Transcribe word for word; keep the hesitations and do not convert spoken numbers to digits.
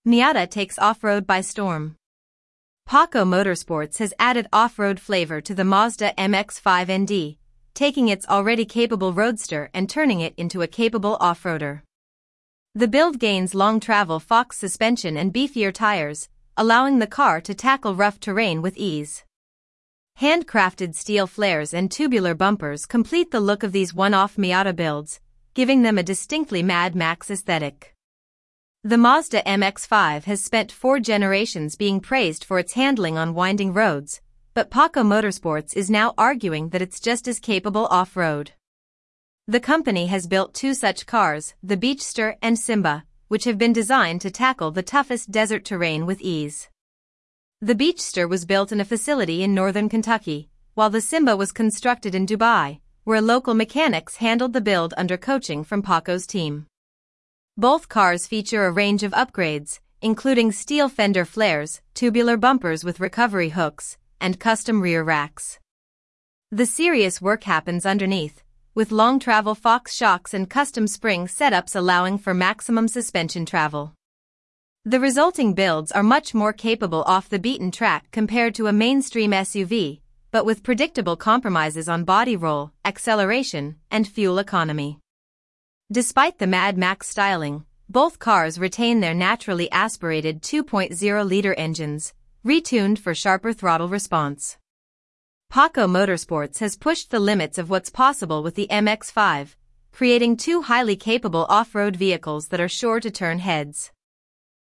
Miata takes off-road by storm. Paco Motorsports has added off-road flavor to the Mazda M X five N D, taking its already capable roadster and turning it into a capable off-roader. The build gains long-travel Fox suspension and beefier tires, allowing the car to tackle rough terrain with ease. Handcrafted steel flares and tubular bumpers complete the look of these one-off Miata builds, giving them a distinctly Mad Max aesthetic. The Mazda M X five has spent four generations being praised for its handling on winding roads, but Paco Motorsports is now arguing that it's just as capable off-road. The company has built two such cars, the Beachster and Simba, which have been designed to tackle the toughest desert terrain with ease. The Beachster was built in a facility in northern Kentucky, while the Simba was constructed in Dubai, where local mechanics handled the build under coaching from Paco's team. Both cars feature a range of upgrades, including steel fender flares, tubular bumpers with recovery hooks, and custom rear racks. The serious work happens underneath, with long-travel Fox shocks and custom spring setups allowing for maximum suspension travel. The resulting builds are much more capable off the beaten track compared to a mainstream S U V, but with predictable compromises on body roll, acceleration, and fuel economy. Despite the Mad Max styling, both cars retain their naturally aspirated two point oh liter engines, retuned for sharper throttle response. Paco Motorsports has pushed the limits of what's possible with the M X five, creating two highly capable off-road vehicles that are sure to turn heads.